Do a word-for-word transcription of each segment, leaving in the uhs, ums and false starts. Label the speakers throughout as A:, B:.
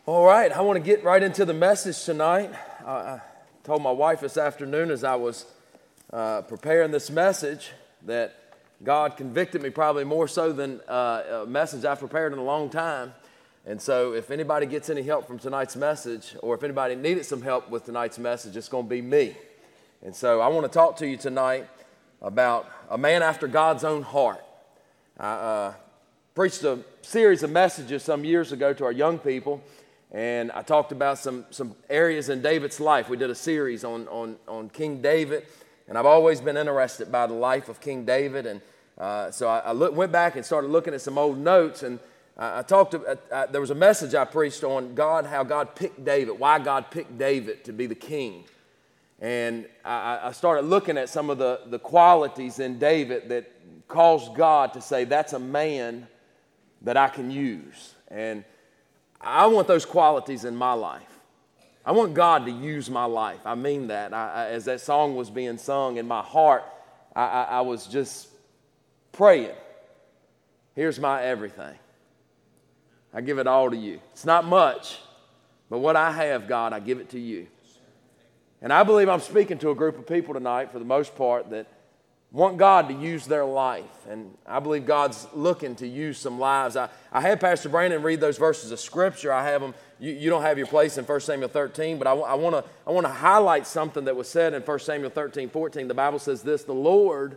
A: All right, I want to get right into the message tonight. I, I told my wife this afternoon as I was uh, preparing this message that God convicted me probably more so than uh, a message I've prepared in a long time. And so if anybody gets any help from tonight's message, or if anybody needed some help with tonight's message, it's going to be me. And so I want to talk to you tonight about a man after God's own heart. I uh, preached a series of messages some years ago to our young people, and I talked about some, some areas in David's life. We did a series on, on, on King David, and I've always been interested by the life of King David. And uh, so I, I look, went back and started looking at some old notes, and I, I talked. To, I, I, there was a message I preached on God, how God picked David, why God picked David to be the king. And I, I started looking at some of the, the qualities in David that caused God to say, that's a man that I can use. And I want those qualities in my life. I want God to use my life. I mean that. I, I, as that song was being sung in my heart, I, I, I was just praying. Here's my everything. I give it all to you. It's not much, but what I have, God, I give it to you. And I believe I'm speaking to a group of people tonight, for the most part, that want God to use their life. And I believe God's looking to use some lives. I, I had Pastor Brandon read those verses of Scripture. I have them. You, you don't have your place in First Samuel thirteen, but I, I want to I want to highlight something that was said in First Samuel thirteen, fourteen. The Bible says this: the Lord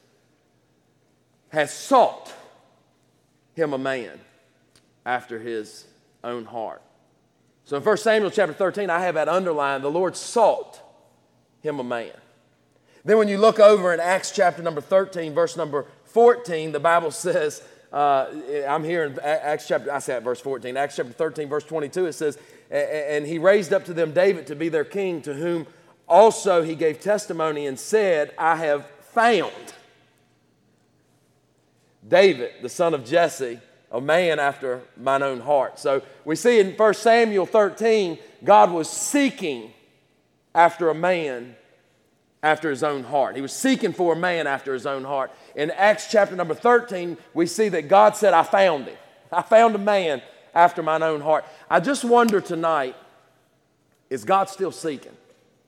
A: has sought him a man after his own heart. So in First Samuel chapter thirteen, I have that underlined. The Lord sought him a man. Then when you look over in Acts chapter number thirteen, verse number fourteen, the Bible says, uh, I'm here in Acts chapter, I say verse fourteen, Acts chapter thirteen, verse twenty-two, it says, and he raised up to them David to be their king, to whom also he gave testimony and said, I have found David, the son of Jesse, a man after mine own heart. So we see in First Samuel thirteen, God was seeking after a man after his own heart. He was seeking for a man after his own heart. In Acts chapter number thirteen, we see that God said, I found him. I found a man after mine own heart. I just wonder tonight, is God still seeking?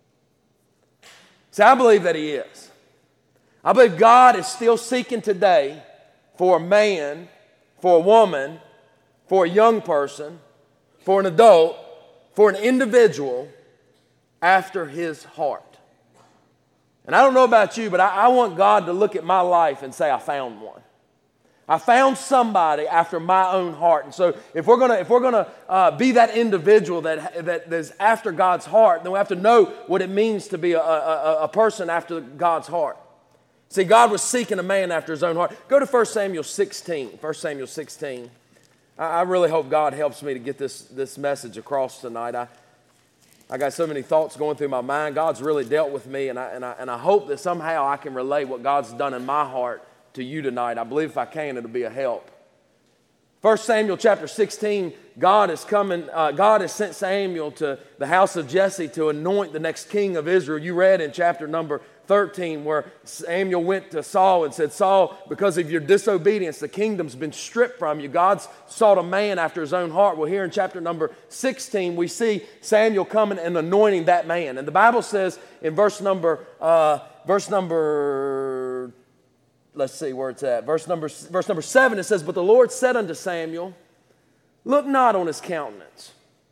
A: See, I believe that he is. I believe God is still seeking today for a man, for a woman, for a young person, for an adult, for an individual after his heart. And I don't know about you, but I, I want God to look at my life and say, I found one. I found somebody after my own heart. And so if we're gonna if we're gonna uh, be that individual that that is after God's heart, then we have to know what it means to be a, a, a person after God's heart. See, God was seeking a man after his own heart. Go to First Samuel sixteen. First Samuel sixteen. I, I really hope God helps me to get this, this message across tonight. I I got so many thoughts going through my mind. God's really dealt with me, and I, and I, and I hope that somehow I can relay what God's done in my heart to you tonight. I believe if I can, it'll be a help. First Samuel chapter sixteen, God is coming. Uh, God has sent Samuel to the house of Jesse to anoint the next king of Israel. You read in chapter number thirteen where Samuel went to Saul and said, Saul, because of your disobedience, the kingdom's been stripped from you. God's sought a man after his own heart. Well, here in chapter number sixteen, we see Samuel coming and anointing that man. And the Bible says in verse number, uh, verse number, let's see where it's at. Verse number, verse number seven, it says, but the Lord said unto Samuel, look not on his countenance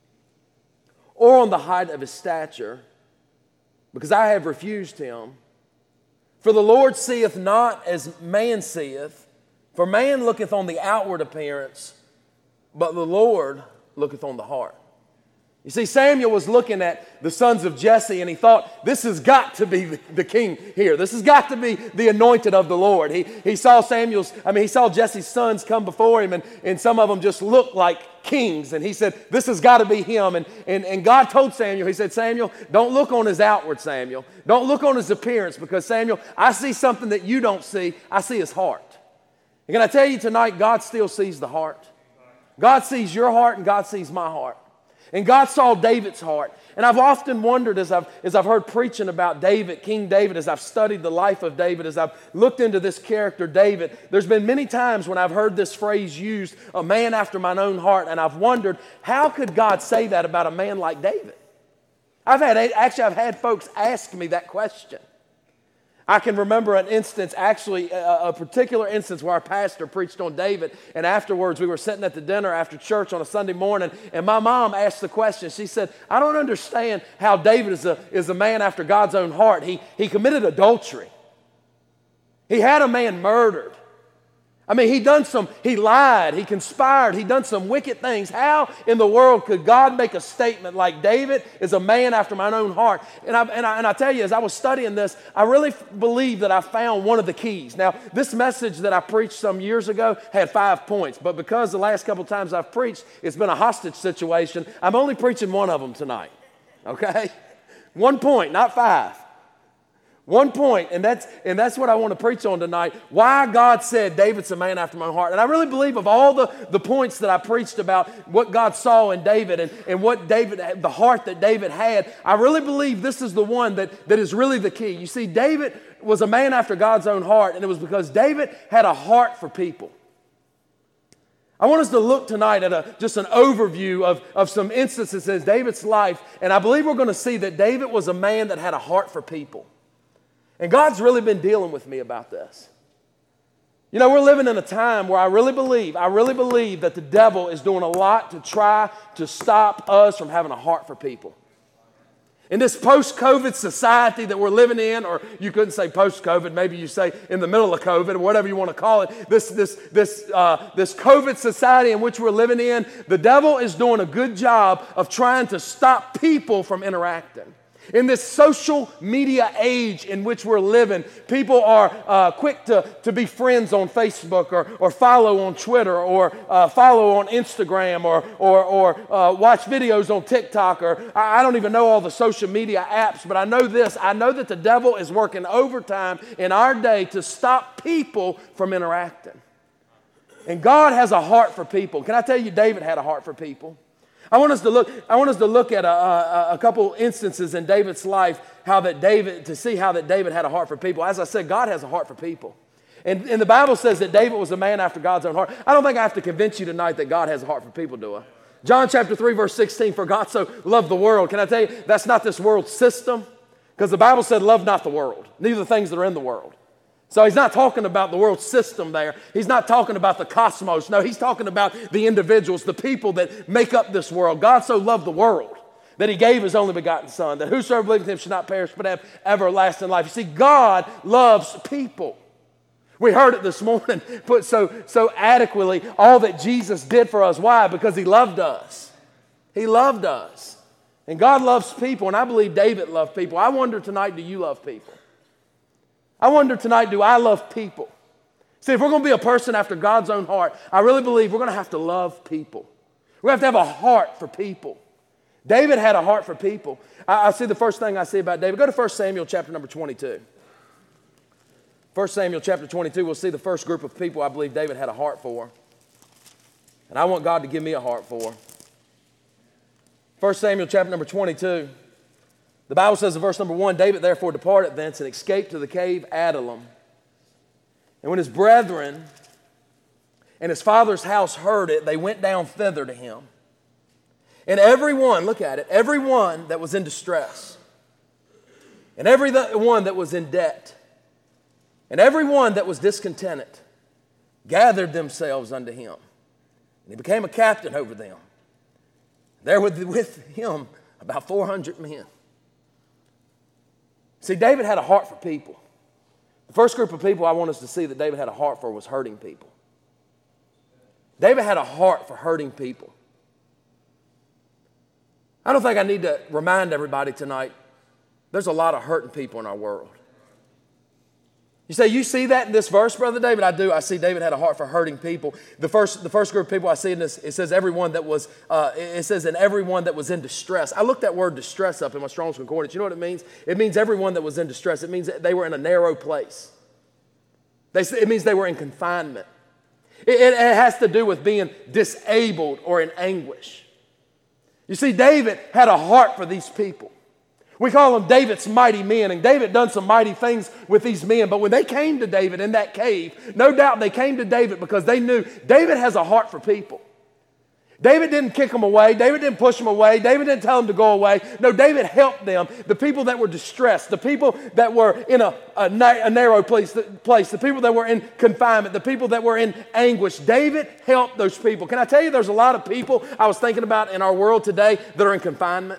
A: or on the height of his stature, because I have refused him. For the Lord seeth not as man seeth, for man looketh on the outward appearance, but the Lord looketh on the heart. You see, Samuel was looking at the sons of Jesse, and he thought, this has got to be the king here. This has got to be the anointed of the Lord. He, he saw Samuel's, I mean, he saw Jesse's sons come before him, and, and some of them just looked like kings. And he said, this has got to be him. And, and, and God told Samuel, he said, Samuel, don't look on his outward, Samuel. Don't look on his appearance, because, Samuel, I see something that you don't see. I see his heart. And can I tell you tonight, God still sees the heart. God sees your heart, and God sees my heart. And God saw David's heart. And I've often wondered as I've, as I've heard preaching about David, King David, as I've studied the life of David, as I've looked into this character, David, there's been many times when I've heard this phrase used, a man after mine own heart, and I've wondered, how could God say that about a man like David? I've had, actually, I've had folks ask me that question. I can remember an instance, actually a, a particular instance where our pastor preached on David, and afterwards we were sitting at the dinner after church on a Sunday morning, and my mom asked the question. She said, I don't understand how David is a, is a man after God's own heart. He, he committed adultery. He had a man murdered. I mean, he done some, he lied, he conspired, he done some wicked things. How in the world could God make a statement like David is a man after my own heart? And I, and I, and I tell you, as I was studying this, I really f- believe that I found one of the keys. Now, this message that I preached some years ago had five points, but because the last couple times I've preached, it's been a hostage situation, I'm only preaching one of them tonight, okay? One point, not five. One point, and that's and that's what I want to preach on tonight, why God said David's a man after my own heart. And I really believe of all the, the points that I preached about what God saw in David and, and what David, the heart that David had, I really believe this is the one that, that is really the key. You see, David was a man after God's own heart, and it was because David had a heart for people. I want us to look tonight at a, just an overview of, of some instances in David's life, and I believe we're going to see that David was a man that had a heart for people. And God's really been dealing with me about this. You know, we're living in a time where I really believe, I really believe that the devil is doing a lot to try to stop us from having a heart for people. In this post-COVID society that we're living in, or you couldn't say post-COVID, maybe you say in the middle of COVID, or whatever you want to call it, this, this, this, uh, this COVID society in which we're living in, the devil is doing a good job of trying to stop people from interacting. In this social media age in which we're living, people are uh, quick to, to be friends on Facebook or, or follow on Twitter or uh, follow on Instagram or, or, or uh, watch videos on TikTok or I, I don't even know all the social media apps, but I know this. I know that the devil is working overtime in our day to stop people from interacting. And God has a heart for people. Can I tell you, David had a heart for people? I want us to look. I want us to look at a, a, a couple instances in David's life, how that David to see how that David had a heart for people. As I said, God has a heart for people, and, and the Bible says that David was a man after God's own heart. I don't think I have to convince you tonight that God has a heart for people, do I? John chapter three, verse sixteen. For God so loved the world. Can I tell you that's not this world system? Because the Bible said, "Love not the world, neither the things that are in the world." So he's not talking about the world system there. He's not talking about the cosmos. No, he's talking about the individuals, the people that make up this world. God so loved the world that he gave his only begotten son, that whosoever believes in him should not perish but have everlasting life. You see, God loves people. We heard it this morning put so, so adequately, all that Jesus did for us. Why? Because he loved us. He loved us. And God loves people, and I believe David loved people. I wonder tonight, do you love people? I wonder tonight, do I love people? See, if we're going to be a person after God's own heart, I really believe we're going to have to love people. We have to have a heart for people. David had a heart for people. I, I see the first thing I see about David. Go to First Samuel chapter number twenty-two. First Samuel chapter twenty-two, we'll see the first group of people I believe David had a heart for. And I want God to give me a heart for. First Samuel chapter number twenty-two. The Bible says in verse number one, David therefore departed thence and escaped to the cave Adullam. And when his brethren and his father's house heard it, they went down thither to him. And every one, look at it, every one that was in distress, and every one that was in debt, and every one that was discontented, gathered themselves unto him. And he became a captain over them. There were with him about four hundred men. See, David had a heart for people. The first group of people I want us to see that David had a heart for was hurting people. David had a heart for hurting people. I don't think I need to remind everybody tonight, there's a lot of hurting people in our world. You say, you see that in this verse, Brother David? I do. I see David had a heart for hurting people. The first, the first group of people I see in this, it says everyone that was, uh, it says in everyone that was in distress. I looked that word distress up in my Strong's Concordance. You know what it means? It means everyone that was in distress. It means that they were in a narrow place. They, it means they were in confinement. It, it, it has to do with being disabled or in anguish. You see, David had a heart for these people. We call them David's mighty men, and David done some mighty things with these men. But when they came to David in that cave, no doubt they came to David because they knew David has a heart for people. David didn't kick them away. David didn't push them away. David didn't tell them to go away. No, David helped them, the people that were distressed, the people that were in a, a, a narrow place, place, the people that were in confinement, the people that were in anguish. David helped those people. Can I tell you there's a lot of people I was thinking about in our world today that are in confinement?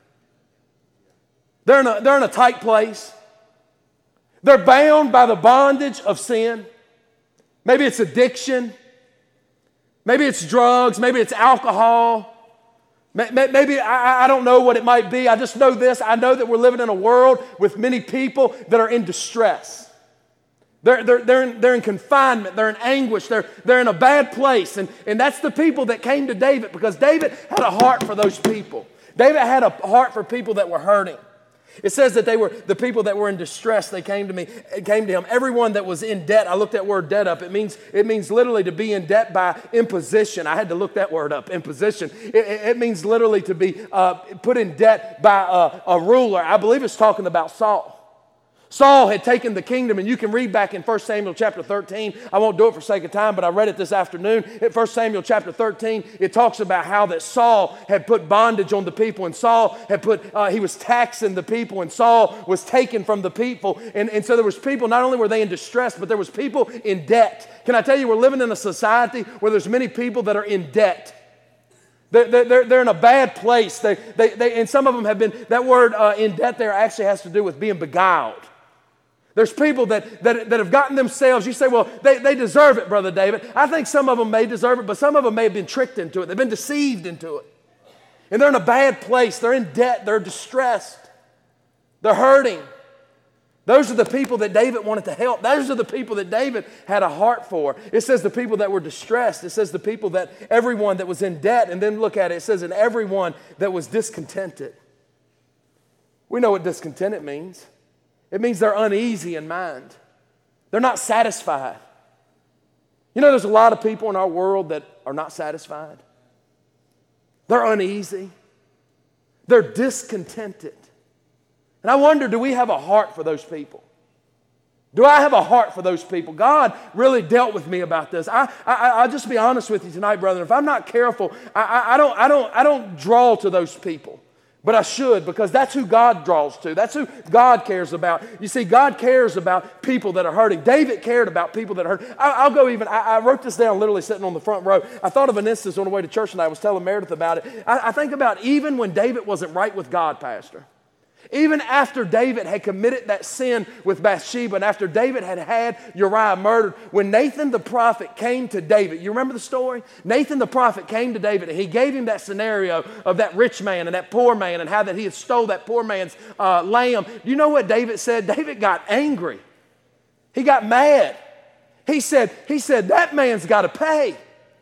A: They're in a, they're in a tight place. They're bound by the bondage of sin. Maybe it's addiction. Maybe it's drugs. Maybe it's alcohol. Maybe, I, I don't know what it might be. I just know this. I know that we're living in a world with many people that are in distress. They're, they're, they're, in, they're in confinement. They're in anguish. They're, they're in a bad place. And, and that's the people that came to David because David had a heart for those people. David had a heart for people that were hurting. It says that they were the people that were in distress. They came to me, came to him. Everyone that was in debt. I looked that word debt up. It means it means literally to be in debt by imposition. I had to look that word up. Imposition. It, it means literally to be uh, put in debt by a, a ruler. I believe it's talking about Saul. Saul had taken the kingdom, and you can read back in First Samuel chapter thirteen. I won't do it for sake of time, but I read it this afternoon. In First Samuel chapter thirteen, it talks about how that Saul had put bondage on the people, and Saul had put, uh, he was taxing the people, and Saul was taken from the people. And, and so there was people, not only were they in distress, but there was people in debt. Can I tell you, we're living in a society where there's many people that are in debt. They're, they're, they're in a bad place. They, they, they, and some of them have been, that word uh, in debt there actually has to do with being beguiled. There's people that, that, that have gotten themselves, you say, well, they, they deserve it, Brother David. I think some of them may deserve it, but some of them may have been tricked into it. They've been deceived into it. And they're in a bad place. They're in debt. They're distressed. They're hurting. Those are the people that David wanted to help. Those are the people that David had a heart for. It says the people that were distressed. It says the people that, everyone that was in debt. And then look at it. It says, and everyone that was discontented. We know what discontented means. It means they're uneasy in mind. They're not satisfied. You know, there's a lot of people in our world that are not satisfied. They're uneasy. They're discontented. And I wonder, do we have a heart for those people? Do I have a heart for those people? God really dealt with me about this. I, I, I'll just be honest with you tonight, brother. If I'm not careful, I, I, I, don't, I, don't, I don't draw to those people. But I should, because that's who God draws to. That's who God cares about. You see, God cares about people that are hurting. David cared about people that are hurting. I, I'll go even, I, I wrote this down literally sitting on the front row. I thought of an instance on the way to church, and I was telling Meredith about it. I, I think about even when David wasn't right with God, Pastor. Even after David had committed that sin with Bathsheba, and after David had had Uriah murdered, when Nathan the prophet came to David, you remember the story? Nathan the prophet came to David, and he gave him that scenario of that rich man and that poor man, and how that he had stole that poor man's uh, lamb. Do you know what David said? David got angry. He got mad. He said, he said, that man's got to pay.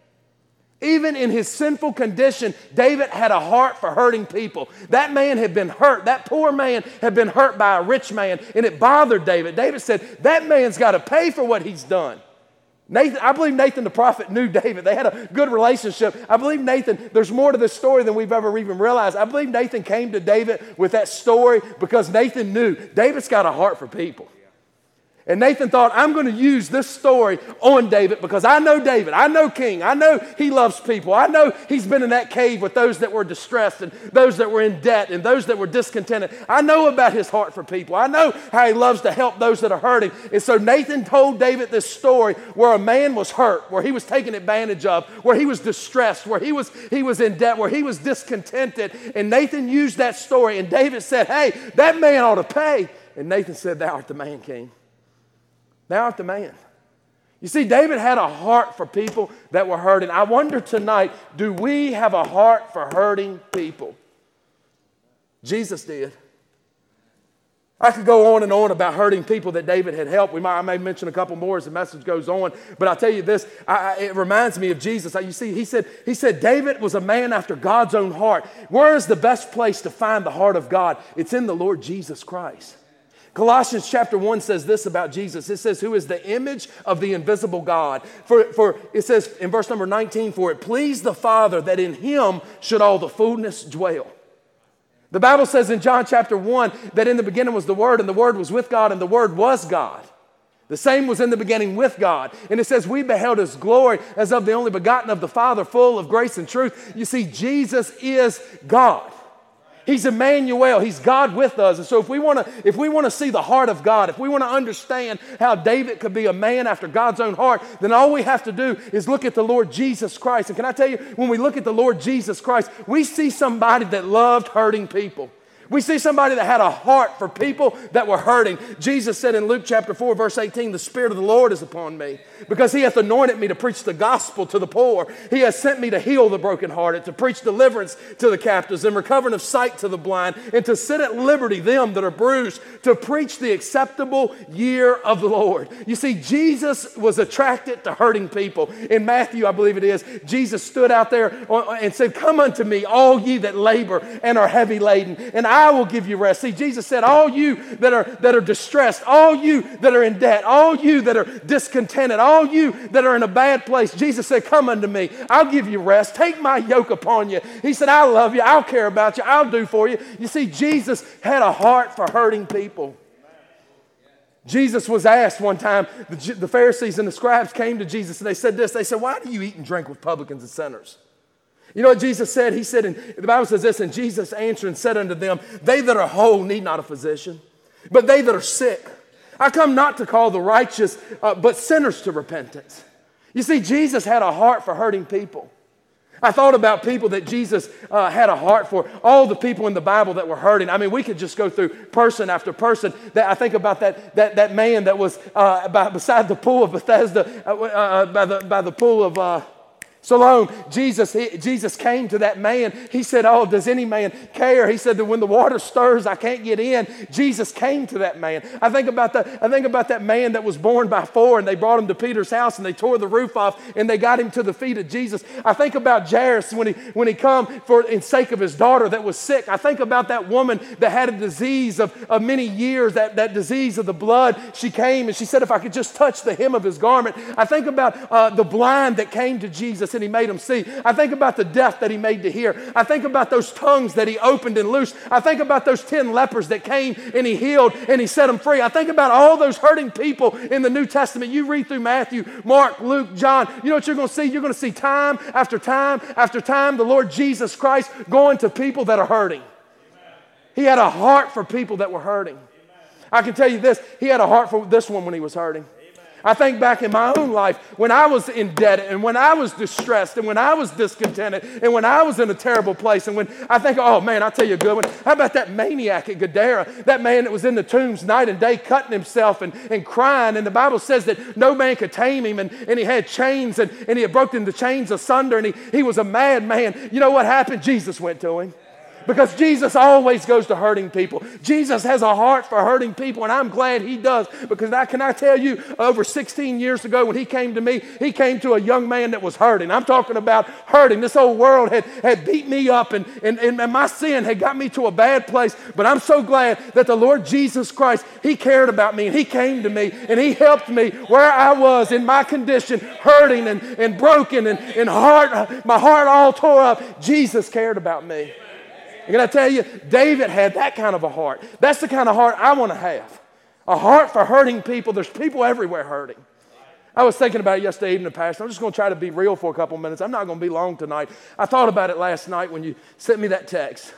A: Even in his sinful condition, David had a heart for hurting people. That man had been hurt. That poor man had been hurt by a rich man, and it bothered David. David said, that man's got to pay for what he's done. Nathan, I believe Nathan the prophet knew David. They had a good relationship. I believe Nathan, there's more to this story than we've ever even realized. I believe Nathan came to David with that story because Nathan knew David's got a heart for people. And Nathan thought, I'm going to use this story on David because I know David. I know King. I know he loves people. I know he's been in that cave with those that were distressed and those that were in debt and those that were discontented. I know about his heart for people. I know how he loves to help those that are hurting. And so Nathan told David this story where a man was hurt, where he was taken advantage of, where he was distressed, where he was, he was in debt, where he was discontented. And Nathan used that story. And David said, hey, that man ought to pay. And Nathan said, thou art the man, King. Thou art the man. You see, David had a heart for people that were hurting. I wonder tonight, do we have a heart for hurting people? Jesus did. I could go on and on about hurting people that David had helped. We might, I may mention a couple more as the message goes on. But I'll tell you this, I, I, it reminds me of Jesus. You see, he said, he said, David was a man after God's own heart. Where is the best place to find the heart of God? It's in the Lord Jesus Christ. Colossians chapter one says this about Jesus. It says, who is the image of the invisible God. For, for it says in verse number nineteen, for it pleased the Father that in him should all the fullness dwell. The Bible says in John chapter one that in the beginning was the Word, and the Word was with God, and the Word was God. The same was in the beginning with God. And it says, we beheld his glory as of the only begotten of the Father, full of grace and truth. You see, Jesus is God. He's Emmanuel. He's God with us. And so if we want to if we want to see the heart of God, if we want to understand how David could be a man after God's own heart, then all we have to do is look at the Lord Jesus Christ. And can I tell you, when we look at the Lord Jesus Christ, we see somebody that loved hurting people. We see somebody that had a heart for people that were hurting. Jesus said in Luke chapter four, verse eighteen, the Spirit of the Lord is upon me because he hath anointed me to preach the gospel to the poor. He has sent me to heal the brokenhearted, to preach deliverance to the captives and recovering of sight to the blind, and to set at liberty them that are bruised, to preach the acceptable year of the Lord. You see, Jesus was attracted to hurting people. In Matthew, I believe it is, Jesus stood out there and said, come unto me, all ye that labor and are heavy laden, and I will give you rest. See, Jesus said, all you that are, that are distressed, all you that are in debt, all you that are discontented, all you that are in a bad place, Jesus said, come unto me. I'll give you rest. Take my yoke upon you. He said, I love you. I'll care about you. I'll do for you. You see, Jesus had a heart for hurting people. Jesus was asked one time, the, the Pharisees and the scribes came to Jesus and they said this. They said, why do you eat and drink with publicans and sinners? You know what Jesus said? He said, and the Bible says this, and Jesus answered and said unto them, they that are whole need not a physician, but they that are sick. I come not to call the righteous, uh, but sinners to repentance. You see, Jesus had a heart for hurting people. I thought about people that Jesus uh, had a heart for, all the people in the Bible that were hurting. I mean, we could just go through person after person. That I think about that, that, that man that was uh, by, beside the pool of Bethesda, uh, uh, by, the, by the pool of uh, Siloam. Jesus, he, Jesus came to that man. He said, oh, does any man care? He said that when the water stirs, I can't get in. Jesus came to that man. I think about that, I think about that man that was born by four, and they brought him to Peter's house, and they tore the roof off, and they got him to the feet of Jesus. I think about Jairus when he, when he come for in sake of his daughter that was sick. I think about that woman that had a disease of, of many years, that, that disease of the blood. She came, and she said, if I could just touch the hem of his garment. I think about uh, the blind that came to Jesus, and he made them see. I think about the deaf that he made to hear. I think about those tongues that he opened and loosed. I think about those ten lepers that came and he healed and he set them free. I think about all those hurting people in the New Testament. You read through Matthew, Mark, Luke, John. You know what you're going to see? You're going to see time after time after time the Lord Jesus Christ going to people that are hurting. He had a heart for people that were hurting. I can tell you this, he had a heart for this one when he was hurting. I think back in my own life when I was in debt and when I was distressed and when I was discontented and when I was in a terrible place, and when I think, oh man, I'll tell you a good one. How about that maniac at Gadara, that man that was in the tombs night and day cutting himself and, and crying, and the Bible says that no man could tame him, and, and he had chains, and, and he had broken the chains asunder, and he, he was a mad man. You know what happened? Jesus went to him. Because Jesus always goes to hurting people. Jesus has a heart for hurting people, and I'm glad he does. Because I, can I tell you, over sixteen years ago when he came to me, he came to a young man that was hurting. I'm talking about hurting. This whole world had, had beat me up, and, and, and my sin had got me to a bad place. But I'm so glad that the Lord Jesus Christ, he cared about me, and he came to me, and he helped me where I was in my condition, hurting and, and broken, and, and heart, my heart all tore up. Jesus cared about me. And can I tell you, David had that kind of a heart. That's the kind of heart I want to have. A heart for hurting people. There's people everywhere hurting. I was thinking about it yesterday evening, Pastor. I'm just going to try to be real for a couple minutes. I'm not going to be long tonight. I thought about it last night when you sent me that text.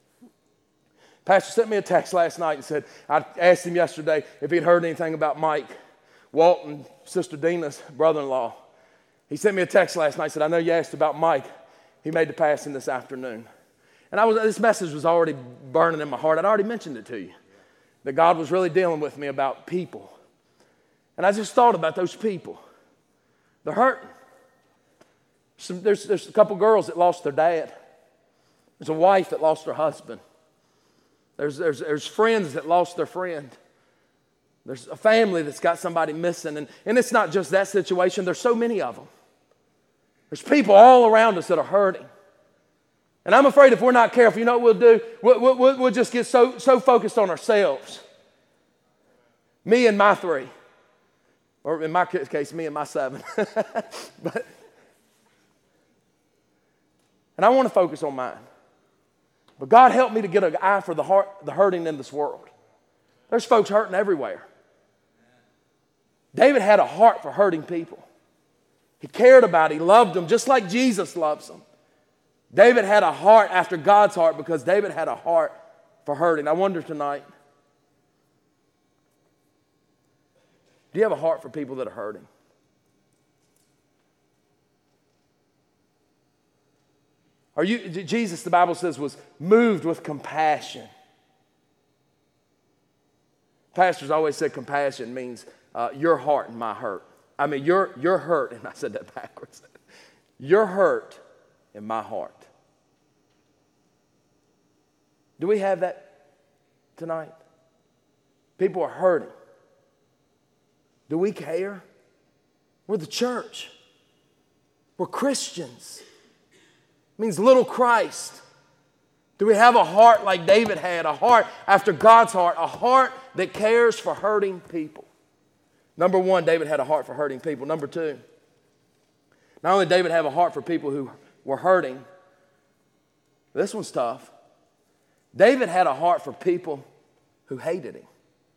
A: Pastor sent me a text last night and said, I asked him yesterday if he'd heard anything about Mike, Walton, Sister Dina's brother-in-law. He sent me a text last night and said, I know you asked about Mike. He made the passing this afternoon. And I was, this message was already burning in my heart. I'd already mentioned it to you, that God was really dealing with me about people. And I just thought about those people. They're hurting. Some, there's, there's a couple girls that lost their dad. There's a wife that lost her husband. There's, there's, there's friends that lost their friend. There's a family that's got somebody missing. And, and it's not just that situation. There's so many of them. There's people all around us that are hurting. And I'm afraid if we're not careful, you know what we'll do? We'll, we'll, we'll just get so, so focused on ourselves Me and my three. Or in my case, me and my seven. but, and I want to focus on mine. But God helped me to get an eye for the heart, the hurting in this world. There's folks hurting everywhere. David had a heart for hurting people. He cared about it. He loved them just like Jesus loves them. David had a heart after God's heart because David had a heart for hurting. I wonder tonight, do you have a heart for people that are hurting? Are you, Jesus, the Bible says, was moved with compassion. Pastors always said compassion means uh, your heart and my hurt. I mean, your, your hurt, and I said that backwards. Your hurt and my heart. Do we have that tonight? People are hurting. Do we care? We're the church. We're Christians. It means little Christ. Do we have a heart like David had, a heart after God's heart, a heart that cares for hurting people? Number one, David had a heart for hurting people. Number two, not only did David have a heart for people who were hurting, this one's tough. David had a heart for people who hated him.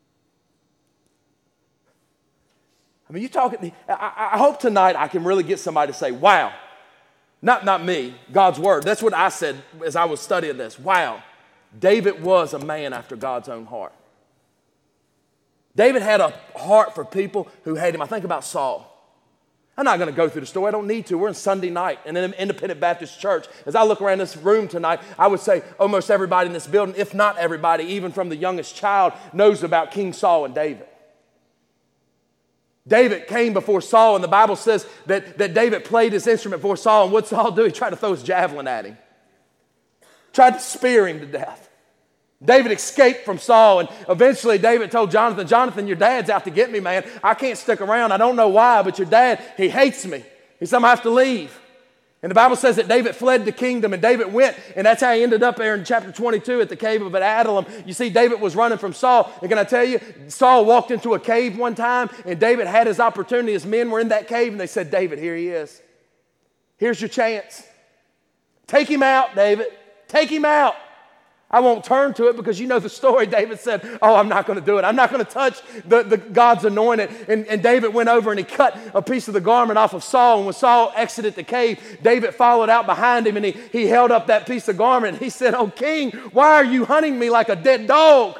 A: I mean, you talking, I, I hope tonight I can really get somebody to say, wow. Not, not me, God's word. That's what I said as I was studying this. Wow, David was a man after God's own heart. David had a heart for people who hate him. I think about Saul. I'm not going to go through the story. I don't need to. We're in Sunday night in an independent Baptist church. As I look around this room tonight, I would say almost everybody in this building, if not everybody, even from the youngest child, knows about King Saul and David. David came before Saul, and the Bible says that, that David played his instrument before Saul, and what did Saul do? He tried to throw his javelin at him. Tried to spear him to death. David escaped from Saul, and eventually David told Jonathan, Jonathan, your dad's out to get me, man. I can't stick around. I don't know why, but your dad, he hates me. He said, I'm going to have to leave. And the Bible says that David fled the kingdom, and David went, and that's how he ended up there in chapter twenty-two at the cave of Adullam. You see, David was running from Saul. And can I tell you, Saul walked into a cave one time, and David had his opportunity. His men were in that cave, and they said, David, here he is. Here's your chance. Take him out, David. Take him out. I won't turn to it because you know the story. David said, oh, I'm not going to do it. I'm not going to touch the, the God's anointed. And, and David went over and he cut a piece of the garment off of Saul. And when Saul exited the cave, David followed out behind him and he, he held up that piece of garment. He said, oh, King, why are you hunting me like a dead dog?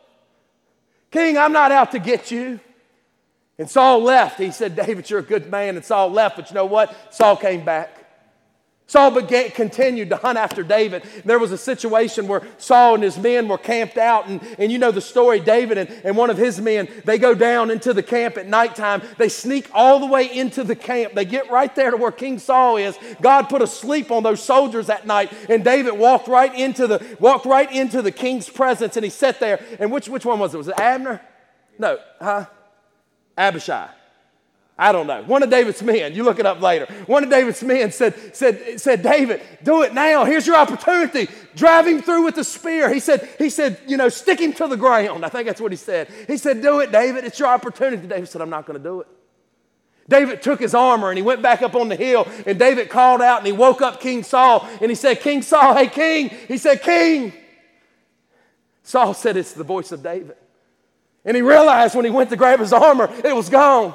A: King, I'm not out to get you. And Saul left. He said, David, you're a good man. And Saul left. But you know what? Saul came back. Saul began, continued to hunt after David. There was a situation where Saul and his men were camped out. And, and you know the story, David and, and one of his men, they go down into the camp at nighttime. They sneak all the way into the camp. They get right there to where King Saul is. God put a sleep on those soldiers that night. And David walked right into the, walked right into the king's presence. And he sat there. And which, which one was it? Was it Abner? No. Huh? Abishai. I don't know. One of David's men, you look it up later. One of David's men said, said, said, David, do it now. Here's your opportunity. Drive him through with the spear. He said, he said, you know, stick him to the ground. I think that's what he said. He said, do it, David. It's your opportunity. David said, I'm not going to do it. David took his armor and he went back up on the hill, and David called out and he woke up King Saul and he said, King Saul, hey, King. He said, King. Saul said, it's the voice of David. And he realized when he went to grab his armor, it was gone.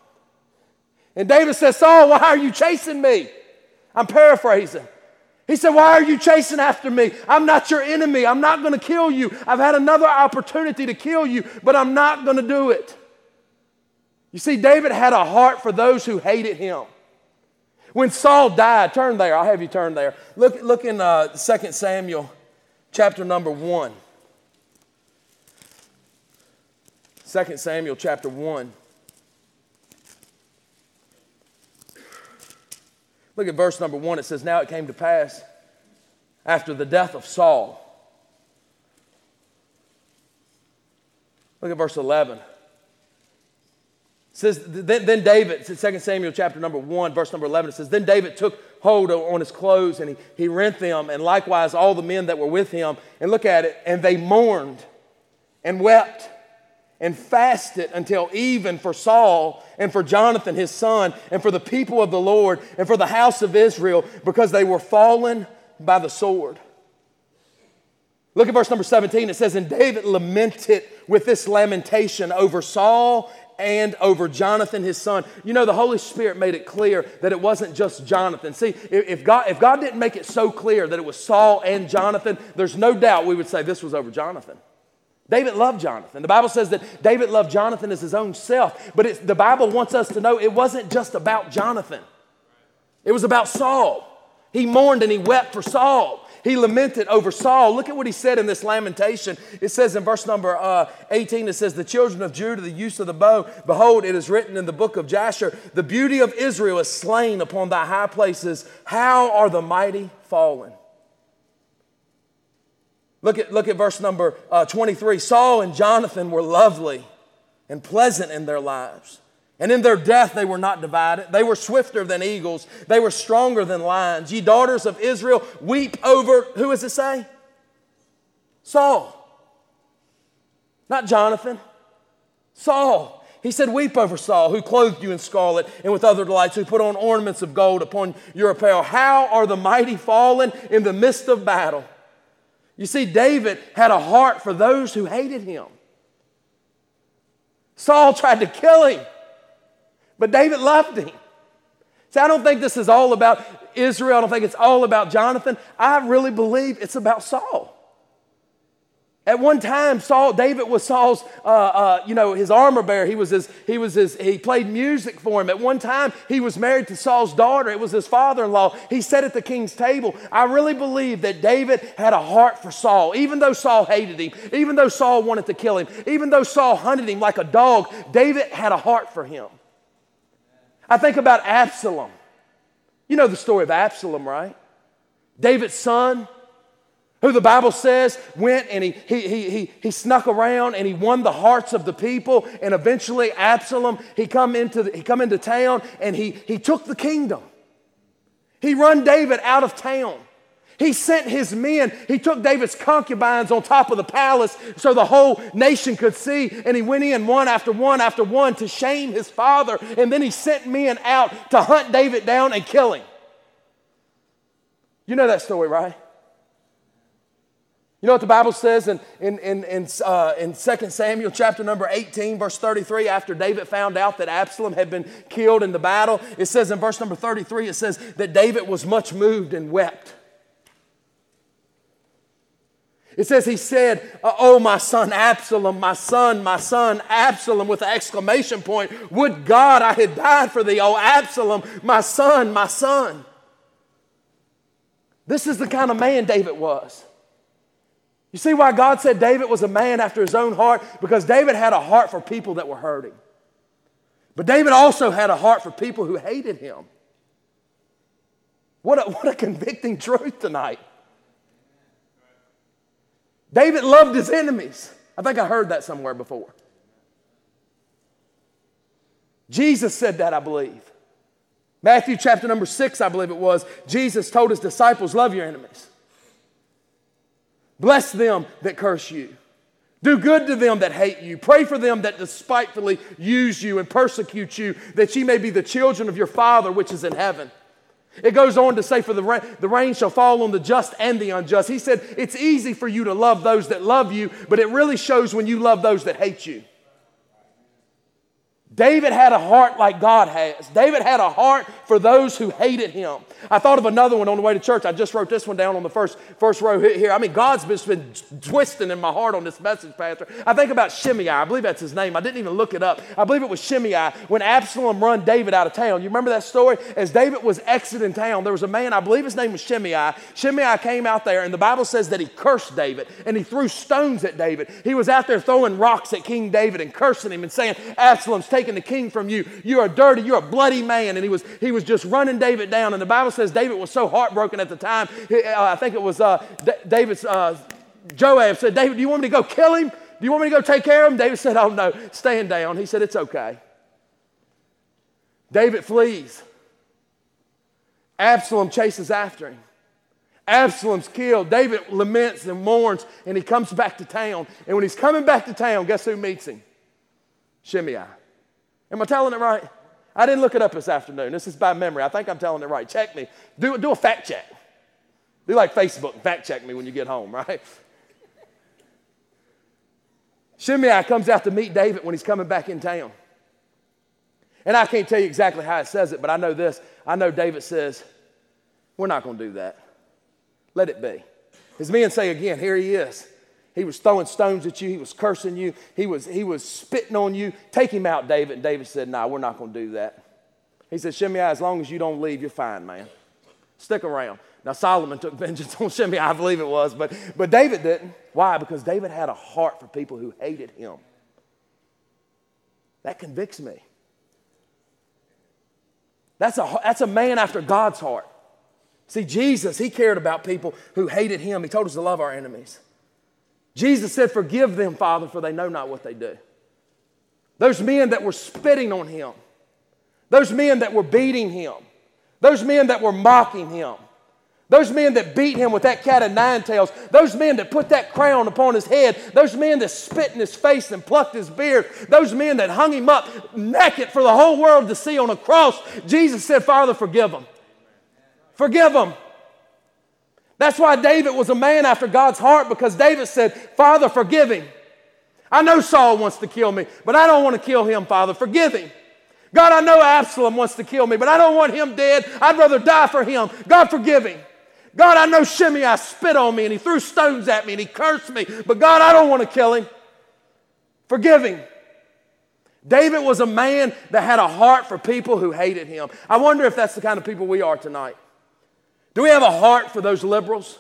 A: And David says, Saul, why are you chasing me? I'm paraphrasing. He said, why are you chasing after me? I'm not your enemy. I'm not going to kill you. I've had another opportunity to kill you, but I'm not going to do it. You see, David had a heart for those who hated him. When Saul died, turn there. I'll have you turn there. Look, look in uh, Second Samuel chapter number one. Second Samuel chapter one. Look at verse number one. It says, now it came to pass after the death of Saul. Look at verse eleven. It says, then, then David, it's Second Samuel chapter number one, verse number eleven. It says, then David took hold on his clothes and he, he rent them, and likewise all the men that were with him. And look at it. And they mourned and wept and fasted until even for Saul and for Jonathan his son and for the people of the Lord and for the house of Israel, because they were fallen by the sword. Look at verse number seventeen. It says, and David lamented with this lamentation over Saul and over Jonathan his son. You know, the Holy Spirit made it clear that it wasn't just Jonathan. See, if God, if God didn't make it so clear that it was Saul and Jonathan, there's no doubt we would say this was over Jonathan. David loved Jonathan. The Bible says that David loved Jonathan as his own self, but it's, the Bible wants us to know it wasn't just about Jonathan. It was about Saul. He mourned and he wept for Saul. He lamented over Saul. Look at what he said in this lamentation. It says in verse number uh, eighteen, it says, the children of Judah, the use of the bow, behold, it is written in the book of Jasher, the beauty of Israel is slain upon thy high places. How are the mighty fallen? Look at, look at verse number uh, twenty-three. Saul and Jonathan were lovely and pleasant in their lives. And in their death they were not divided. They were swifter than eagles. They were stronger than lions. Ye daughters of Israel, weep over, who does it say? Saul. Not Jonathan. Saul. He said, weep over Saul, who clothed you in scarlet and with other delights, who put on ornaments of gold upon your apparel. How are the mighty fallen in the midst of battle? You see, David had a heart for those who hated him. Saul tried to kill him, but David loved him. See, I don't think this is all about Israel. I don't think it's all about Jonathan. I really believe it's about Saul. At one time, Saul, David was Saul's, uh, uh, you know, his armor bearer. He was his, he was his, he played music for him. At one time, he was married to Saul's daughter. It was his father-in-law. He sat at the king's table. I really believe that David had a heart for Saul. Even though Saul hated him, even though Saul wanted to kill him, even though Saul hunted him like a dog, David had a heart for him. I think about Absalom. You know the story of Absalom, right? David's son, who the Bible says went and he, he, he, he, he snuck around and he won the hearts of the people. And eventually Absalom, he come into, the, he come into town and he, he took the kingdom. He run David out of town. He sent his men. He took David's concubines on top of the palace so the whole nation could see. And he went in one after one after one to shame his father. And then he sent men out to hunt David down and kill him. You know that story, right? You know what the Bible says in, in, in, in, uh, in Second Samuel chapter number eighteen, verse thirty-three, after David found out that Absalom had been killed in the battle, it says in verse number thirty-three, it says that David was much moved and wept. It says he said, oh, my son Absalom, my son, my son Absalom, with an exclamation point. Would God I had died for thee, oh Absalom, my son, my son. This is the kind of man David was. You see why God said David was a man after his own heart? Because David had a heart for people that were hurting. But David also had a heart for people who hated him. What a, what a convicting truth tonight. David loved his enemies. I think I heard that somewhere before. Jesus said that, I believe. Matthew chapter number six, I believe it was. Jesus told his disciples, love your enemies. Bless them that curse you. Do good to them that hate you. Pray for them that despitefully use you and persecute you, that ye may be the children of your Father which is in heaven. It goes on to say, for the rain, the rain shall fall on the just and the unjust. He said, it's easy for you to love those that love you, but it really shows when you love those that hate you. David had a heart like God has. David had a heart for those who hated him. I thought of another one on the way to church. I just wrote this one down on the first, first row here. I mean, God's just been twisting in my heart on this message, Pastor. I think about Shimei. I believe that's his name. I didn't even look it up. I believe it was Shimei when Absalom run David out of town. You remember that story? As David was exiting town, there was a man, I believe his name was Shimei. Shimei came out there, and the Bible says that he cursed David, and he threw stones at David. He was out there throwing rocks at King David and cursing him and saying, Absalom's taking the king from you. You are dirty. You're a bloody man. And he was he was just running David down. And the Bible says David was so heartbroken at the time. He, uh, I think it was uh, D- David's uh, Joab said, David, do you want me to go kill him? Do you want me to go take care of him? David said, oh no, stand down. He said, it's okay. David flees. Absalom chases after him. Absalom's killed. David laments and mourns, and he comes back to town. And when he's coming back to town, guess who meets him? Shimei. Am I telling it right? I didn't look it up this afternoon. This is by memory. I think I'm telling it right. Check me. Do, do a fact check. Do like Facebook and fact check me when you get home, right? Shimei comes out to meet David when he's coming back in town. And I can't tell you exactly how it says it, but I know this. I know David says, we're not going to do that. Let it be. His men say again, here he is. He was throwing stones at you. He was cursing you. He was, he was spitting on you. Take him out, David. And David said, no, nah, we're not going to do that. He said, Shimei, as long as you don't leave, you're fine, man. Stick around. Now, Solomon took vengeance on Shimei, I believe it was, but, but David didn't. Why? Because David had a heart for people who hated him. That convicts me. That's a, that's a man after God's heart. See, Jesus, he cared about people who hated him. He told us to love our enemies. Jesus said, forgive them, Father, for they know not what they do. Those men that were spitting on him, those men that were beating him, those men that were mocking him, those men that beat him with that cat of nine tails, those men that put that crown upon his head, those men that spit in his face and plucked his beard, those men that hung him up naked for the whole world to see on a cross, Jesus said, Father, forgive them. Forgive them. That's why David was a man after God's heart, because David said, Father, forgive him. I know Saul wants to kill me, but I don't want to kill him, Father. Forgive him. God, I know Absalom wants to kill me, but I don't want him dead. I'd rather die for him. God, forgive him. God, I know Shimei spit on me and he threw stones at me and he cursed me, but God, I don't want to kill him. Forgive him. David was a man that had a heart for people who hated him. I wonder if that's the kind of people we are tonight. Do we have a heart for those liberals?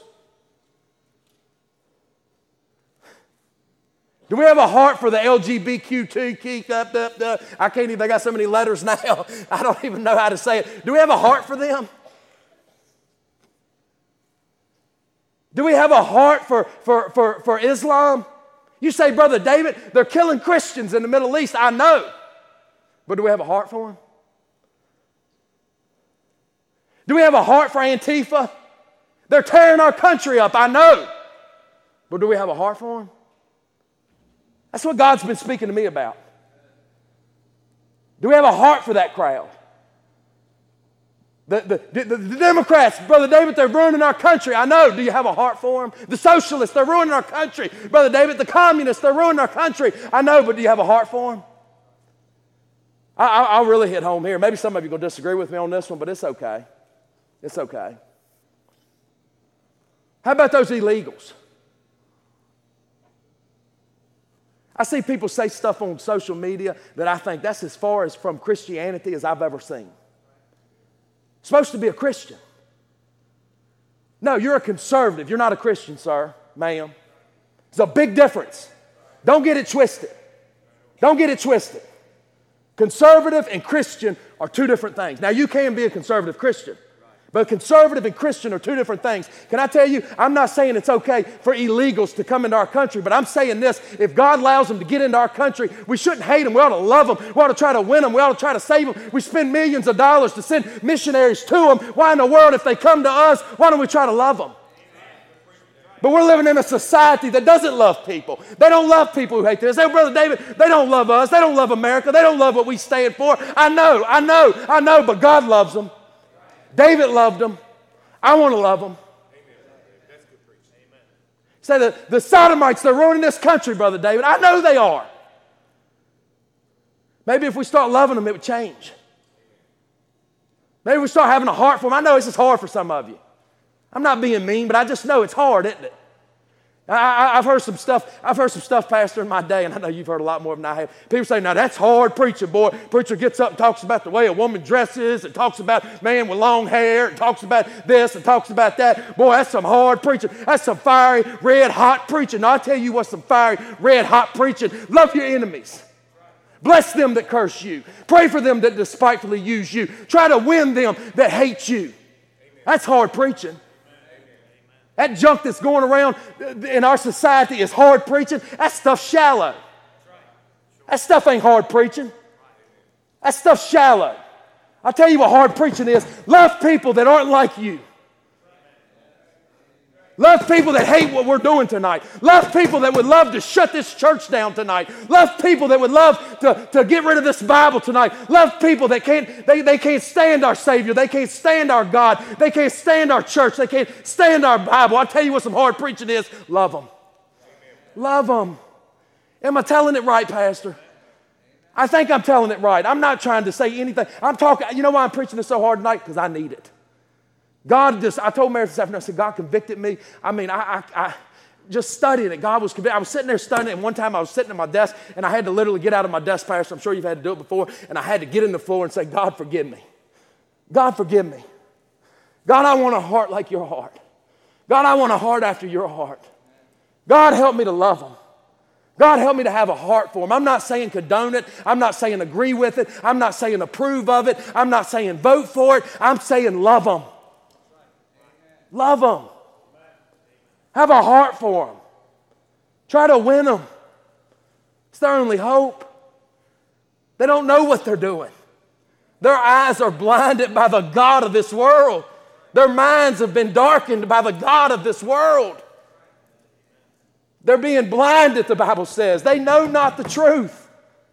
A: Do we have a heart for the L G B T Q? I can't even, they got so many letters now, I don't even know how to say it. Do we have a heart for them? Do we have a heart for, for, for, for Islam? You say, Brother David, they're killing Christians in the Middle East. I know. But do we have a heart for them? Do we have a heart for Antifa? They're tearing our country up, I know. But do we have a heart for them? That's what God's been speaking to me about. Do we have a heart for that crowd? The, the, the, the Democrats, Brother David, they're ruining our country. I know. Do you have a heart for them? The socialists, they're ruining our country. Brother David, the communists, they're ruining our country. I know, but do you have a heart for them? I, I, I'll really hit home here. Maybe some of you are going to disagree with me on this one, but it's okay. It's okay. How about those illegals? I see people say stuff on social media that I think that's as far as from Christianity as I've ever seen. Supposed to be a Christian. No, you're a conservative. You're not a Christian, sir, ma'am. There's a big difference. Don't get it twisted. Don't get it twisted. Conservative and Christian are two different things. Now, you can be a conservative Christian, but conservative and Christian are two different things. Can I tell you, I'm not saying it's okay for illegals to come into our country, but I'm saying this, if God allows them to get into our country, we shouldn't hate them. We ought to love them. We ought to try to win them. We ought to try to save them. We spend millions of dollars to send missionaries to them. Why in the world, if they come to us, why don't we try to love them? But we're living in a society that doesn't love people. They don't love people who hate them. They say, Brother David, they don't love us. They don't love America. They don't love what we stand for. I know, I know, I know, but God loves them. David loved them. I want to love them. Say the, the Sodomites, they're ruining this country, Brother David. I know they are. Maybe if we start loving them, it would change. Maybe we start having a heart for them. I know this is hard for some of you. I'm not being mean, but I just know it's hard, isn't it? I, I, I've heard some stuff, I've heard some stuff, Pastor, in my day, and I know you've heard a lot more than I have. People say, now that's hard preaching, boy. Preacher gets up and talks about the way a woman dresses, and talks about man with long hair, and talks about this, and talks about that. Boy, that's some hard preaching. That's some fiery, red, hot preaching. Now, I'll tell you what's some fiery, red, hot preaching. Love your enemies. Bless them that curse you. Pray for them that despitefully use you. Try to win them that hate you. That's hard preaching. That junk that's going around in our society is hard preaching. That stuff's shallow. That stuff ain't hard preaching. That stuff's shallow. I'll tell you what hard preaching is. Love people that aren't like you. Love people that hate what we're doing tonight. Love people that would love to shut this church down tonight. Love people that would love to, to get rid of this Bible tonight. Love people that can't, they, they can't stand our Savior. They can't stand our God. They can't stand our church. They can't stand our Bible. I'll tell you what some hard preaching is. Love them. Love them. Am I telling it right, Pastor? I think I'm telling it right. I'm not trying to say anything. I'm talking, you know why I'm preaching this so hard tonight? Because I need it. God just, I told Mary this afternoon, I said, God convicted me. I mean, I, I, I just studying it. God was convicted. I was sitting there studying it, and one time I was sitting at my desk, and I had to literally get out of my desk, Pastor. I'm sure you've had to do it before, and I had to get in the floor and say, God, forgive me. God, forgive me. God, I want a heart like your heart. God, I want a heart after your heart. God, help me to love them. God, help me to have a heart for them. I'm not saying condone it. I'm not saying agree with it. I'm not saying approve of it. I'm not saying vote for it. I'm saying love them. Love them. Have a heart for them. Try to win them. It's their only hope. They don't know what they're doing. Their eyes are blinded by the God of this world. Their minds have been darkened by the God of this world. They're being blinded, the Bible says. They know not the truth.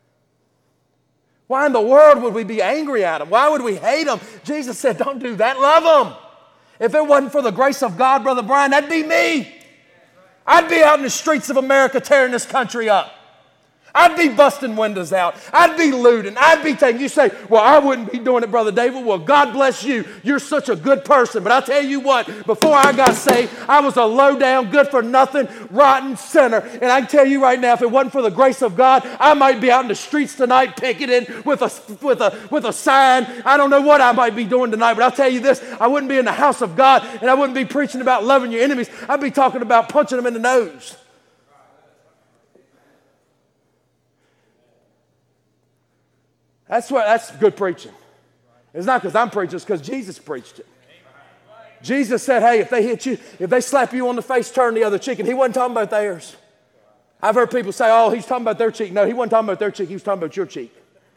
A: Why in the world would we be angry at them? Why would we hate them? Jesus said, don't do that. Love them. If it wasn't for the grace of God, Brother Brian, that'd be me. I'd be out in the streets of America tearing this country up. I'd be busting windows out. I'd be looting. I'd be taking, you say, well, I wouldn't be doing it, Brother David. Well, God bless you. You're such a good person. But I tell you what, before I got saved, I was a low down, good for nothing, rotten sinner. And I can tell you right now, if it wasn't for the grace of God, I might be out in the streets tonight picketing with a, with a, with a sign. I don't know what I might be doing tonight, but I'll tell you this, I wouldn't be in the house of God, and I wouldn't be preaching about loving your enemies. I'd be talking about punching them in the nose. That's what. That's good preaching. It's not because I'm preaching, it's because Jesus preached it. Jesus said, hey, if they hit you, if they slap you on the face, turn the other cheek. And he wasn't talking about theirs. I've heard people say, oh, he's talking about their cheek. No, he wasn't talking about their cheek. He was talking about your cheek.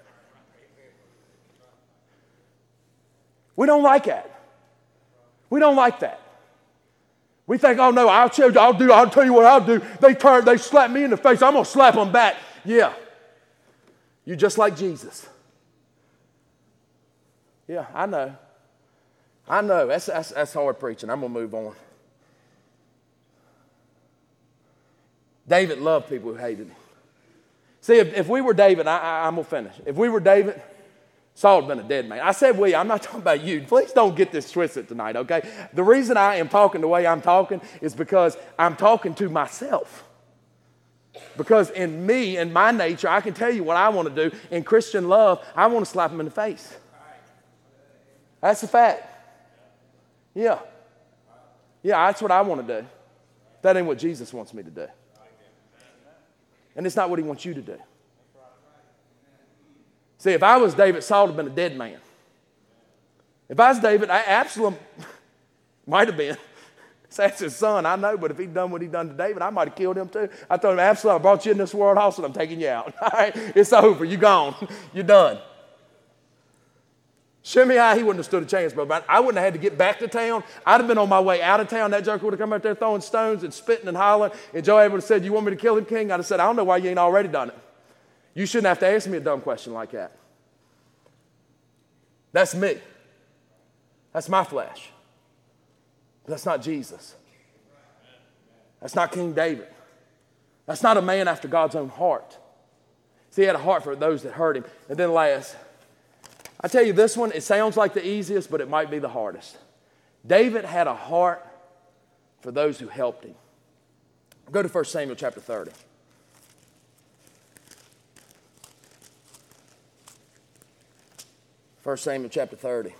A: We don't like that. We don't like that. We think, oh, no, I'll tell you, I'll do, I'll tell you what I'll do. They turn, they slap me in the face. I'm going to slap them back. Yeah. You're just like Jesus. Yeah, I know. I know. That's, that's, that's hard preaching. I'm going to move on. David loved people who hated him. See, if, if we were David, I, I, I'm going to finish. If we were David, Saul would have been a dead man. I said we. I'm not talking about you. Please don't get this twisted tonight, okay? The reason I am talking the way I'm talking is because I'm talking to myself. Because in me, in my nature, I can tell you what I want to do. In Christian love, I want to slap them in the face. That's a fact. Yeah. Yeah, that's what I want to do. That ain't what Jesus wants me to do. And it's not what he wants you to do. See, if I was David, Saul would have been a dead man. If I was David, I, Absalom might have been. That's his son, I know, but if he'd done what he done to David, I might have killed him too. I told him, Absalom, I brought you in this world house and I'm taking you out. All right, it's over. You're gone. You're done. Shimei, he wouldn't have stood a chance, but I wouldn't have had to get back to town. I'd have been on my way out of town. That joker would have come out there throwing stones and spitting and hollering. And Joab would have said, you want me to kill him, king? I'd have said, I don't know why you ain't already done it. You shouldn't have to ask me a dumb question like that. That's me. That's my flesh. But that's not Jesus. That's not King David. That's not a man after God's own heart. See, he had a heart for those that hurt him. And then last, I tell you this one, it sounds like the easiest, but it might be the hardest. David had a heart for those who helped him. Go to First Samuel chapter thirty. First Samuel chapter thirty.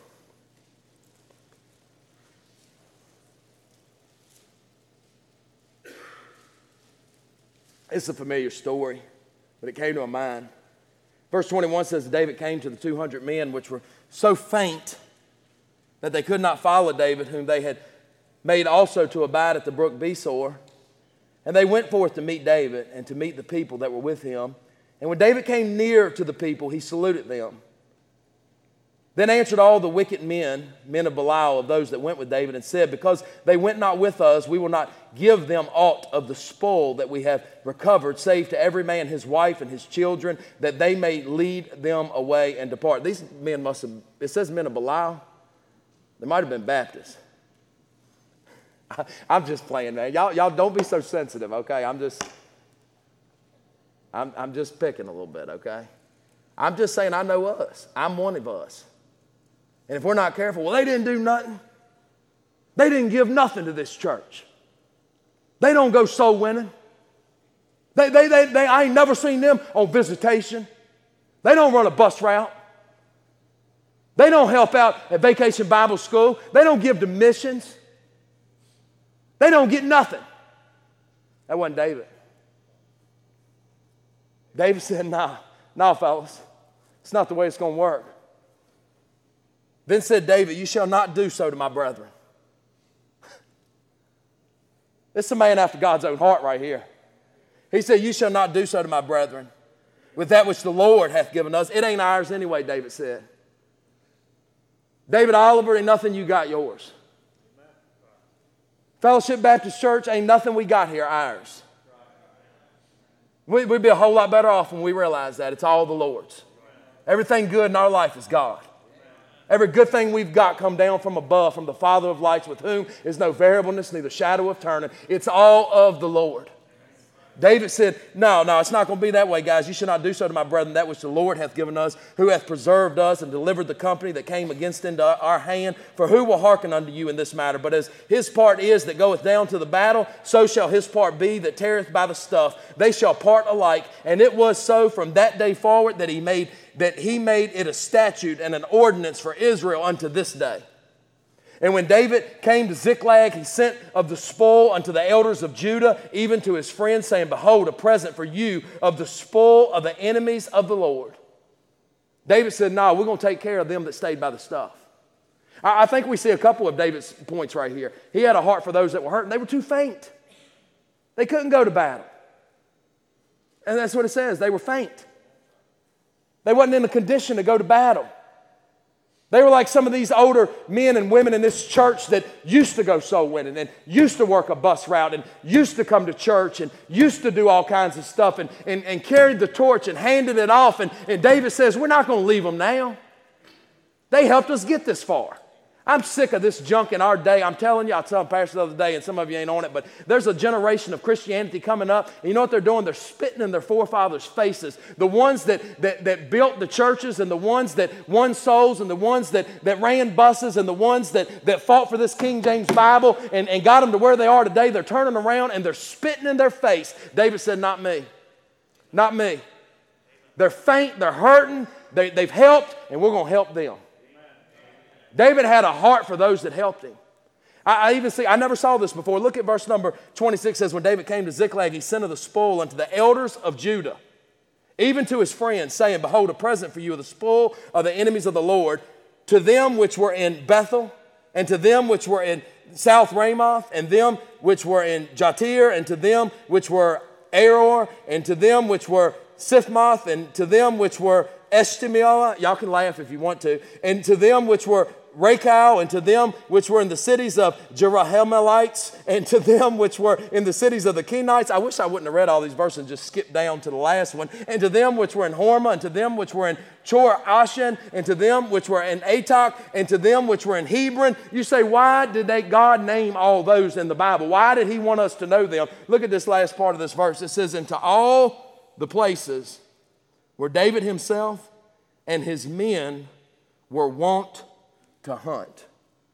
A: It's a familiar story, but it came to my mind. Verse twenty-one says, David came to the two hundred men, which were so faint that they could not follow David, whom they had made also to abide at the brook Besor. And they went forth to meet David and to meet the people that were with him. And when David came near to the people, he saluted them. Then answered all the wicked men, men of Belial, of those that went with David, and said, because they went not with us, we will not give them aught of the spoil that we have recovered, save to every man his wife and his children, that they may lead them away and depart. These men must have, it says men of Belial. They might have been Baptists. I, I'm just playing, man. Y'all, y'all don't be so sensitive, okay? I'm just, I'm, I'm just picking a little bit, okay? I'm just saying I know us. I'm one of us. And if we're not careful, well, they didn't do nothing. They didn't give nothing to this church. They don't go soul winning. They, they, they, they, I ain't never seen them on visitation. They don't run a bus route. They don't help out at Vacation Bible School. They don't give to missions. They don't get nothing. That wasn't David. David said, nah, nah, fellas. It's not the way it's going to work. Then said David, you shall not do so to my brethren. This is a man after God's own heart right here. He said, you shall not do so to my brethren with that which the Lord hath given us. It ain't ours anyway, David said. David Oliver, ain't nothing you got yours. Fellowship Baptist Church, ain't nothing we got here ours. We'd be a whole lot better off when we realize that. It's all the Lord's. Everything good in our life is God. Every good thing we've got come down from above, from the Father of lights, with whom is no variableness, neither shadow of turning. It's all of the Lord. David said, no, no, it's not going to be that way, guys. You should not do so to my brethren, that which the Lord hath given us, who hath preserved us and delivered the company that came against into our hand. For who will hearken unto you in this matter? But as his part is that goeth down to the battle, so shall his part be that teareth by the stuff. They shall part alike. And it was so from that day forward that he made that he made it a statute and an ordinance for Israel unto this day. And when David came to Ziklag, he sent of the spoil unto the elders of Judah, even to his friends, saying, behold, a present for you of the spoil of the enemies of the Lord. David said, no, we're going to take care of them that stayed by the stuff. I, I think we see a couple of David's points right here. He had a heart for those that were hurt, and they were too faint. They couldn't go to battle. And that's what it says. They were faint. They wasn't in a condition to go to battle. They were like some of these older men and women in this church that used to go soul winning and used to work a bus route and used to come to church and used to do all kinds of stuff and, and, and carried the torch and handed it off. And, and David says, we're not going to leave them now. They helped us get this far. I'm sick of this junk in our day. I'm telling you, I was telling Pastor the other day, and some of you ain't on it, but there's a generation of Christianity coming up. And you know what they're doing? They're spitting in their forefathers' faces. The ones that, that, that built the churches and the ones that won souls and the ones that, that ran buses and the ones that, that fought for this King James Bible and, and got them to where they are today, they're turning around and they're spitting in their face. David said, not me. Not me. They're faint, they're hurting, they, they've helped, and we're going to help them. David had a heart for those that helped him. I, I even see, I never saw this before. Look at verse number twenty-six. It says, when David came to Ziklag, he sent of the spoil unto the elders of Judah, even to his friends, saying, behold, a present for you of the spoil of the enemies of the Lord, to them which were in Bethel, and to them which were in South Ramoth, and them which were in Jatir, and to them which were Aror, and to them which were Sifmoth, and to them which were Eshtemoa. Y'all can laugh if you want to. And to them which were Rachel, and to them which were in the cities of Jerahmeelites, and to them which were in the cities of the Kenites. I wish I wouldn't have read all these verses and just skipped down to the last one. And to them which were in Hormah, and to them which were in Chor Ashan, and to them which were in Atok, and to them which were in Hebron. You say, why did they, God name all those in the Bible? Why did he want us to know them? Look at this last part of this verse. It says, into all the places where David himself and his men were wont to hunt.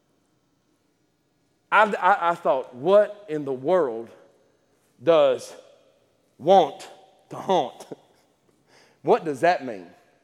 A: I, I, I thought, what in the world does want to hunt? What does that mean?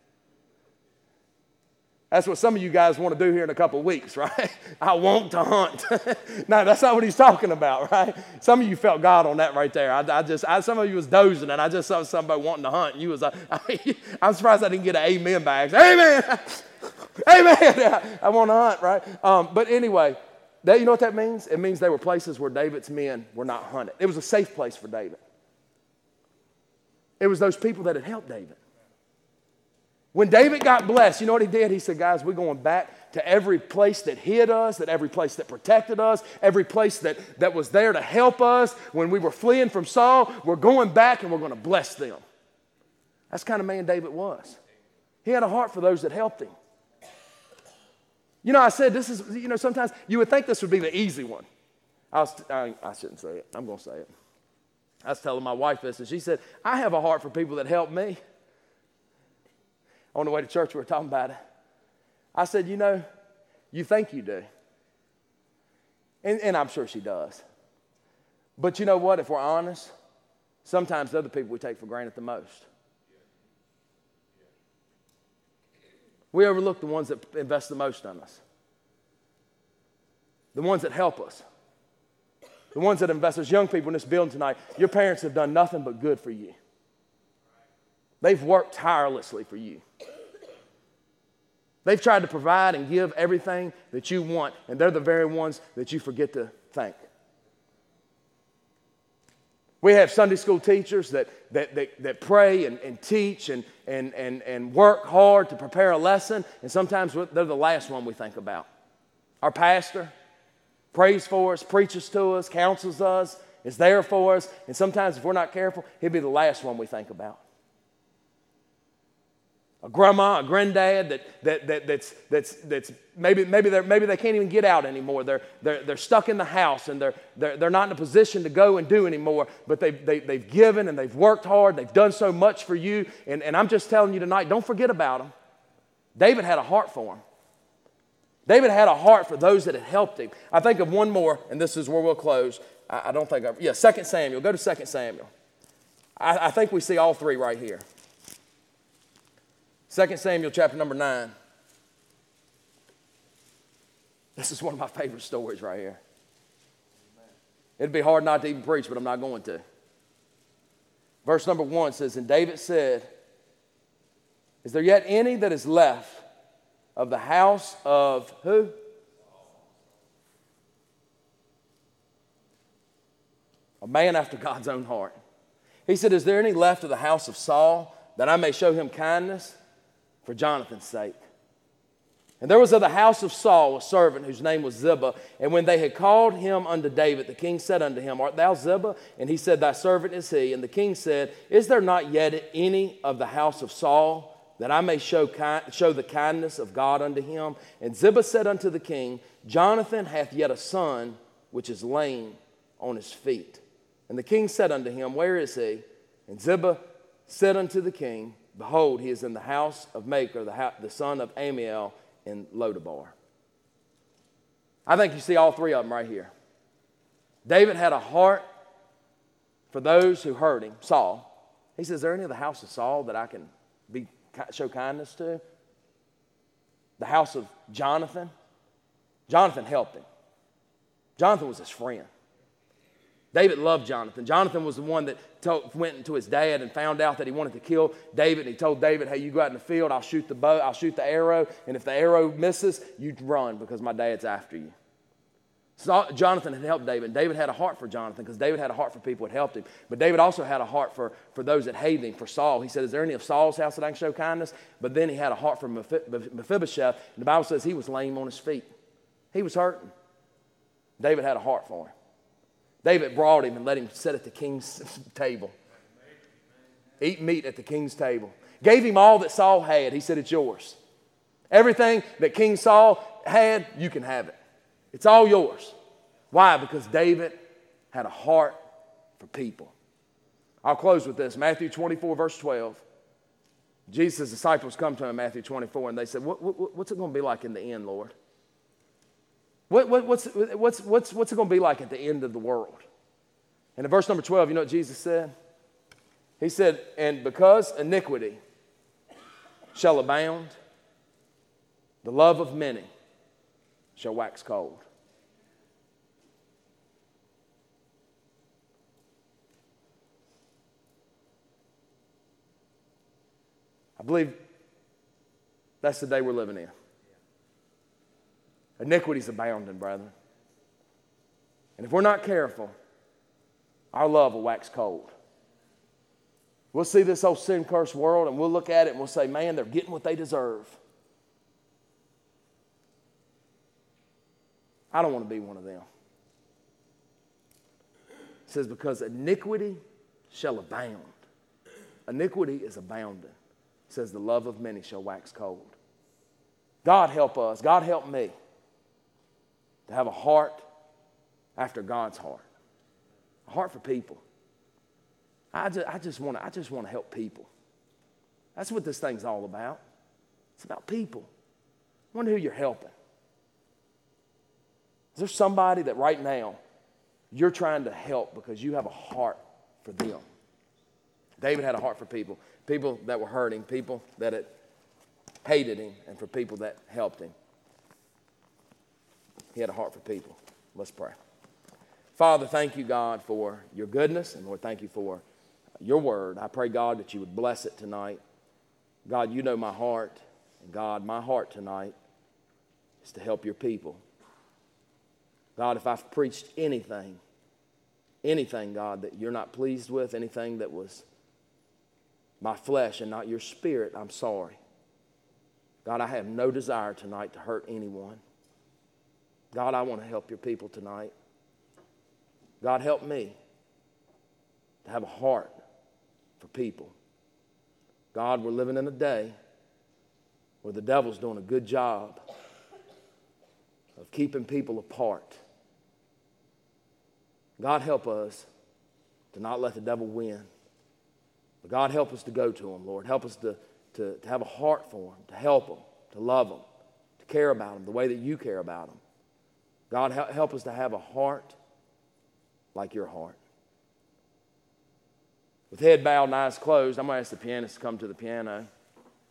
A: That's what some of you guys want to do here in a couple of weeks, right? I want to hunt. No, that's not what he's talking about, right? Some of you felt God on that right there. I, I just, I, some of you was dozing, and I just saw somebody wanting to hunt. And you was like, I, I'm surprised I didn't get an amen back. Amen, amen. I want to hunt, right? Um, but anyway, that, you know what that means? It means they were places where David's men were not hunted. It was a safe place for David. It was those people that had helped David. When David got blessed, you know what he did? He said, guys, we're going back to every place that hid us, that every place that protected us, every place that, that was there to help us when we were fleeing from Saul. We're going back and we're going to bless them. That's the kind of man David was. He had a heart for those that helped him. You know, I said this is, you know, sometimes you would think this would be the easy one. I, was, I, I shouldn't say it. I'm going to say it. I was telling my wife this, and she said, I have a heart for people that help me. On the way to church, we were talking about it. I said, you know, you think you do. And, and I'm sure she does. But you know what? If we're honest, sometimes the other people we take for granted the most. We overlook the ones that invest the most in us. The ones that help us. The ones that invest. There's young people in this building tonight. Your parents have done nothing but good for you. They've worked tirelessly for you. They've tried to provide and give everything that you want, and they're the very ones that you forget to thank. We have Sunday school teachers that, that, that, that pray and, and teach and, and, and, and work hard to prepare a lesson, and sometimes they're the last one we think about. Our pastor prays for us, preaches to us, counsels us, is there for us, and sometimes if we're not careful, he'll be the last one we think about. A grandma, a granddad that, that, that, that's, that's, that's maybe, maybe, maybe they can't even get out anymore. They're, they're, they're stuck in the house and they're, they're, they're not in a position to go and do anymore, but they've, they, they've given and they've worked hard. They've done so much for you. And, and I'm just telling you tonight, don't forget about them. David had a heart for them. David had a heart for those that had helped him. I think of one more, and this is where we'll close. I, I don't think I've, yeah, Second Samuel. Go to Second Samuel. I, I think we see all three right here. Second Samuel chapter number nine. This is one of my favorite stories right here. It'd be hard not to even preach, but I'm not going to. Verse number one says, and David said, is there yet any that is left of the house of who? A man after God's own heart. He said, is there any left of the house of Saul that I may show him kindness? For Jonathan's sake. And there was of the house of Saul a servant whose name was Ziba. And when they had called him unto David, the king said unto him, art thou Ziba? And he said, thy servant is he. And the king said, is there not yet any of the house of Saul that I may show, ki- show the kindness of God unto him? And Ziba said unto the king, Jonathan hath yet a son which is lame on his feet. And the king said unto him, where is he? And Ziba said unto the king, behold, he is in the house of Machir, the, ha- the son of Amiel in Lodabar. I think you see all three of them right here. David had a heart for those who hurt him, Saul. He says, is there any of the house of Saul that I can be, show kindness to? The house of Jonathan. Jonathan helped him. Jonathan was his friend. David loved Jonathan. Jonathan was the one that told, went to his dad and found out that he wanted to kill David. And he told David, hey, you go out in the field, I'll shoot the bow, I'll shoot the arrow, and if the arrow misses, you run because my dad's after you. So Jonathan had helped David. David had a heart for Jonathan because David had a heart for people that helped him. But David also had a heart for, for those that hated him, for Saul. He said, is there any of Saul's house that I can show kindness? But then he had a heart for Mephibosheth. And the Bible says he was lame on his feet. He was hurting. David had a heart for him. David brought him and let him sit at the king's table. Eat meat at the king's table. Gave him all that Saul had. He said, it's yours. Everything that King Saul had, you can have it. It's all yours. Why? Because David had a heart for people. I'll close with this. Matthew twenty-four, verse twelve. Jesus' disciples come to him in Matthew twenty-four, and they said, what, what, what's it going to be like in the end, Lord? What, what, what's, what's, what's, what's it going to be like at the end of the world? And in verse number twelve, you know what Jesus said? He said, and because iniquity shall abound, the love of many shall wax cold. I believe that's the day we're living in. Iniquity's abounding, brethren. And if we're not careful, our love will wax cold. We'll see this whole sin-cursed world and we'll look at it and we'll say, man, they're getting what they deserve. I don't want to be one of them. It says, because iniquity shall abound. Iniquity is abounding. It says, the love of many shall wax cold. God help us. God help me to have a heart after God's heart. A heart for people. I just, I just want to I just want to help people. That's what this thing's all about. It's about people. I wonder who you're helping. Is there somebody that right now you're trying to help because you have a heart for them? David had a heart for people. People that were hurting, people that had hated him, and for people that helped him. He had a heart for people. Let's pray. Father, thank you, God, for your goodness, and Lord, thank you for your word. I pray, God, that you would bless it tonight. God, you know my heart, and God, my heart tonight is to help your people. God, if I've preached anything, anything, God, that you're not pleased with, anything that was my flesh and not your spirit, I'm sorry. God, I have no desire tonight to hurt anyone. God, I want to help your people tonight. God, help me to have a heart for people. God, we're living in a day where the devil's doing a good job of keeping people apart. God, help us to not let the devil win. But God, help us to go to him, Lord. Help us to, to, to have a heart for him, to help him, to love him, to care about him the way that you care about him. God, help us to have a heart like your heart. With head bowed and eyes closed, I'm going to ask the pianist to come to the piano.